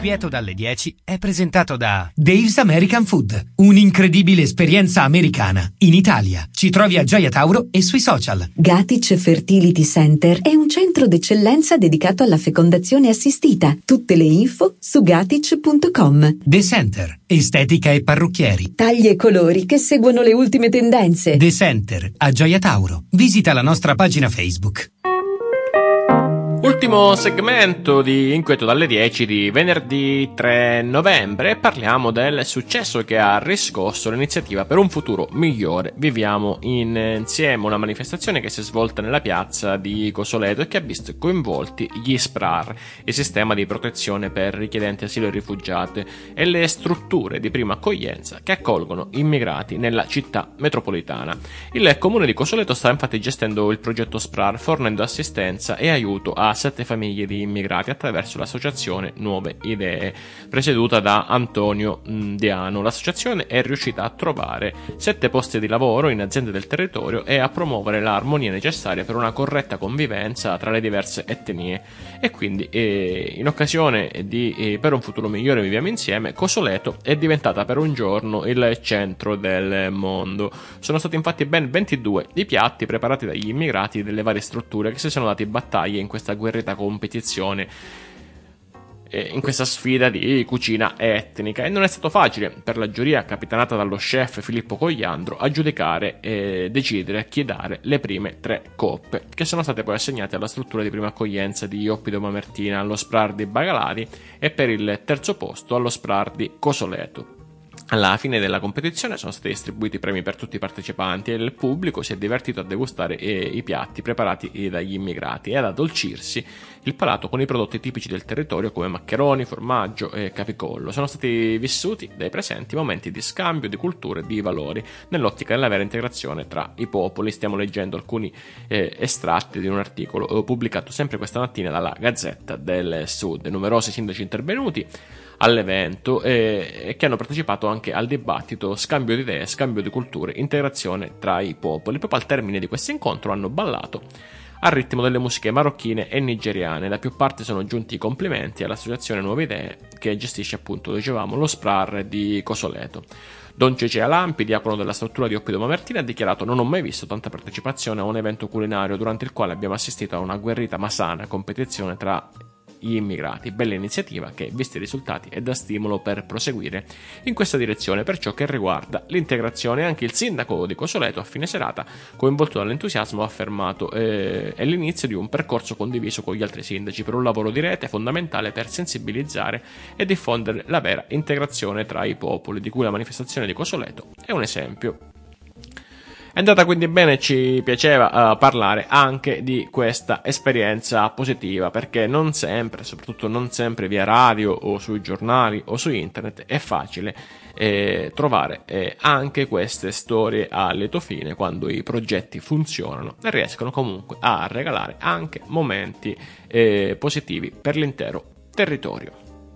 Inquieto dalle 10 è presentato da Dave's American Food, un'incredibile esperienza americana in Italia. Ci trovi a Gioia Tauro e sui social. Gatic Fertility Center è un centro d'eccellenza dedicato alla fecondazione assistita. Tutte le info su gatic.com. The Center, estetica e parrucchieri. Tagli e colori che seguono le ultime tendenze. The Center a Gioia Tauro. Visita la nostra pagina Facebook. Ultimo segmento di Inquieto dalle 10 di venerdì 3 novembre e parliamo del successo che ha riscosso l'iniziativa per un futuro migliore. Viviamo insieme, una manifestazione che si è svolta nella piazza di Cosoleto e che ha visto coinvolti gli SPRAR, il sistema di protezione per richiedenti asilo e rifugiati, e le strutture di prima accoglienza che accolgono immigrati nella città metropolitana. Il comune di Cosoleto sta infatti gestendo il progetto SPRAR, fornendo assistenza e aiuto a 7 famiglie di immigrati attraverso l'associazione Nuove Idee, presieduta da Antonio Diano. L'associazione è riuscita a trovare 7 posti di lavoro in aziende del territorio e a promuovere l'armonia necessaria per una corretta convivenza tra le diverse etnie. E quindi, in occasione di Per un futuro migliore viviamo insieme, Cosoleto è diventata per un giorno il centro del mondo. Sono stati infatti ben 22 i piatti preparati dagli immigrati delle varie strutture che si sono dati battaglie in questa guerrita competizione, in questa sfida di cucina etnica, e non è stato facile per la giuria capitanata dallo chef Filippo Cogliandro a giudicare e decidere chi dare le prime 3 coppe, che sono state poi assegnate alla struttura di prima accoglienza di Oppido Mamertina, allo SPRAR di Bagalari e per il terzo posto allo SPRAR di Cosoleto. Alla fine della competizione sono stati distribuiti premi per tutti i partecipanti e il pubblico si è divertito a degustare i piatti preparati dagli immigrati e ad addolcirsi il palato con i prodotti tipici del territorio come maccheroni, formaggio e capicollo. Sono stati vissuti dai presenti momenti di scambio di culture e di valori nell'ottica della vera integrazione tra i popoli. Stiamo leggendo alcuni estratti di un articolo pubblicato sempre questa mattina dalla Gazzetta del Sud. Numerosi sindaci intervenuti all'evento e che hanno partecipato anche al dibattito scambio di idee, scambio di culture, integrazione tra i popoli. Proprio al termine di questo incontro hanno ballato al ritmo delle musiche marocchine e nigeriane. Da più parti sono giunti i complimenti all'associazione Nuove Idee che gestisce, appunto, dicevamo, lo SPRAR di Cosoleto. Don Cece Alampi, diacono della struttura di Oppido Mamertina, ha dichiarato: non ho mai visto tanta partecipazione a un evento culinario durante il quale abbiamo assistito a una agguerrita ma sana competizione tra gli immigrati. Bella iniziativa che, visti i risultati, è da stimolo per proseguire in questa direzione per ciò che riguarda l'integrazione. Anche il sindaco di Cosoleto a fine serata, coinvolto dall'entusiasmo, ha affermato è l'inizio di un percorso condiviso con gli altri sindaci per un lavoro di rete fondamentale per sensibilizzare e diffondere la vera integrazione tra i popoli, di cui la manifestazione di Cosoleto è un esempio. È andata quindi bene, ci piaceva parlare anche di questa esperienza positiva, perché non sempre, soprattutto non sempre via radio o sui giornali o su internet, è facile trovare anche queste storie a lieto fine quando i progetti funzionano e riescono comunque a regalare anche momenti positivi per l'intero territorio.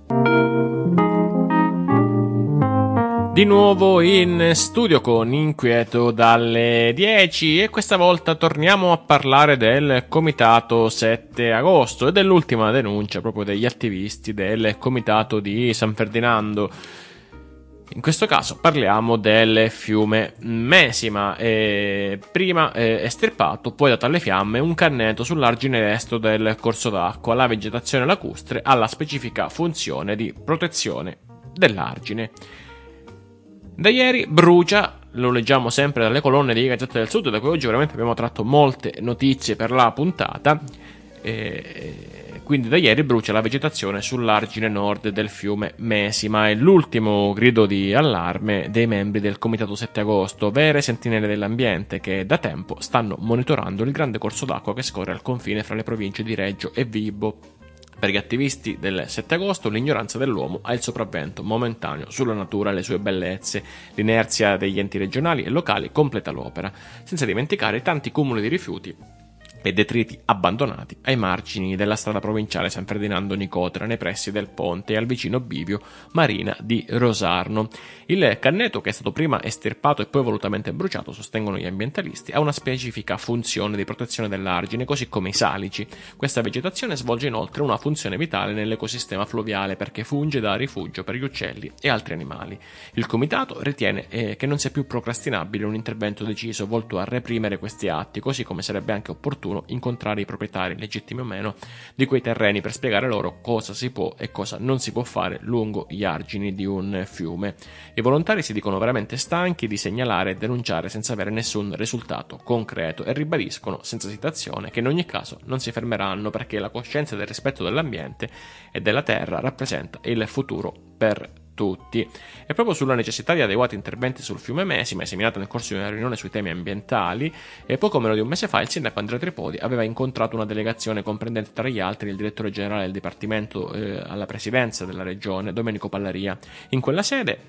Di nuovo in studio con Inquieto dalle 10 e questa volta torniamo a parlare del Comitato 7 agosto e dell'ultima denuncia proprio degli attivisti del Comitato di San Ferdinando. In questo caso parliamo del fiume Mesima, prima estirpato, poi dato alle fiamme un canneto sull'argine destro del corso d'acqua. La vegetazione lacustre ha la specifica funzione di protezione dell'argine. Da ieri brucia, lo leggiamo sempre dalle colonne di Gazzetta del Sud, da cui oggi veramente abbiamo tratto molte notizie per la puntata, quindi da ieri brucia la vegetazione sull'argine nord del fiume Mesima. È l'ultimo grido di allarme dei membri del Comitato 7 agosto, vere sentinelle dell'ambiente che da tempo stanno monitorando il grande corso d'acqua che scorre al confine fra le province di Reggio e Vibo. Per gli attivisti del 7 agosto l'ignoranza dell'uomo ha il sopravvento momentaneo sulla natura e le sue bellezze. L'inerzia degli enti regionali e locali completa l'opera, senza dimenticare i tanti cumuli di rifiuti e detriti abbandonati ai margini della strada provinciale San Ferdinando Nicotera, nei pressi del ponte e al vicino bivio Marina di Rosarno. Il canneto, che è stato prima estirpato e poi volutamente bruciato, sostengono gli ambientalisti, ha una specifica funzione di protezione dell'argine, così come i salici. Questa vegetazione svolge inoltre una funzione vitale nell'ecosistema fluviale perché funge da rifugio per gli uccelli e altri animali. Il comitato ritiene che non sia più procrastinabile un intervento deciso volto a reprimere questi atti, così come sarebbe anche opportuno incontrare i proprietari, legittimi o meno, di quei terreni per spiegare loro cosa si può e cosa non si può fare lungo gli argini di un fiume. I volontari si dicono veramente stanchi di segnalare e denunciare senza avere nessun risultato concreto e ribadiscono senza esitazione che in ogni caso non si fermeranno perché la coscienza del rispetto dell'ambiente e della terra rappresenta il futuro per tutti. E proprio sulla necessità di adeguati interventi sul fiume Mesima, esaminata nel corso di una riunione sui temi ambientali, e poco meno di un mese fa il sindaco Andrea Tripodi aveva incontrato una delegazione comprendente tra gli altri il direttore generale del Dipartimento alla presidenza della regione, Domenico Pallaria. In quella sede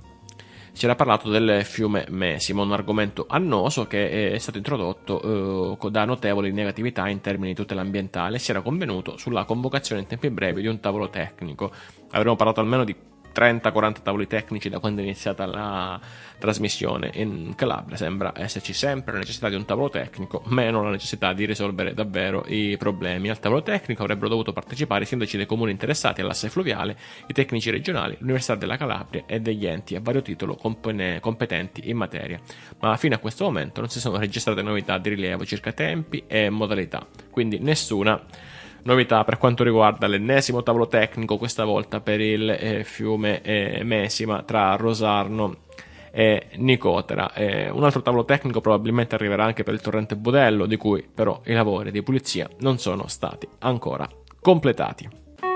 si era parlato del fiume Mesima, un argomento annoso che è stato introdotto da notevoli negatività in termini di tutela ambientale, e si era convenuto sulla convocazione in tempi brevi di un tavolo tecnico. Avremmo parlato almeno di 30-40 tavoli tecnici da quando è iniziata la trasmissione. In Calabria sembra esserci sempre la necessità di un tavolo tecnico, meno la necessità di risolvere davvero i problemi. Al tavolo tecnico avrebbero dovuto partecipare i sindaci dei comuni interessati all'asse fluviale, i tecnici regionali, l'Università della Calabria e degli enti a vario titolo competenti in materia, ma fino a questo momento non si sono registrate novità di rilievo circa tempi e modalità, quindi nessuna novità per quanto riguarda l'ennesimo tavolo tecnico, questa volta per il fiume Mesima tra Rosarno e Nicotera. Un altro tavolo tecnico probabilmente arriverà anche per il torrente Budello, di cui però i lavori di pulizia non sono stati ancora completati.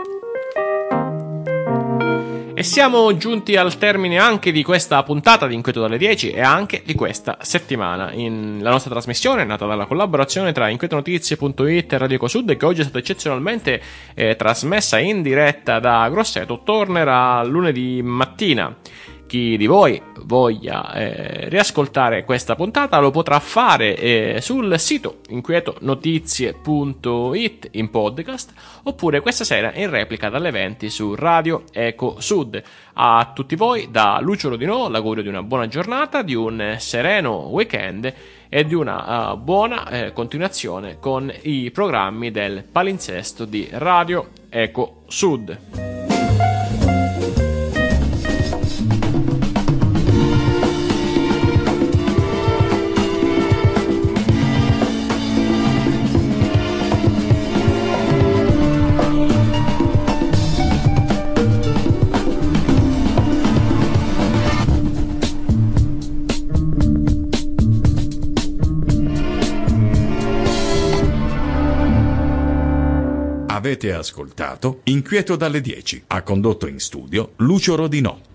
E siamo giunti al termine anche di questa puntata di Inquieto dalle 10 e anche di questa settimana. La nostra trasmissione è nata dalla collaborazione tra inquietonotizie.it e Radio Ecosud, che oggi è stata eccezionalmente trasmessa in diretta da Grosseto, tornerà lunedì mattina. Chi di voi voglia riascoltare questa puntata lo potrà fare sul sito inquietonotizie.it in podcast, oppure questa sera in replica dalle 20 su Radio Ecosud. A tutti voi da Lucio Rodinò l'augurio di una buona giornata, di un sereno weekend e di una buona continuazione con i programmi del palinsesto di Radio Ecosud. Avete ascoltato Inquieto dalle 10. Ha condotto in studio Lucio Rodinò.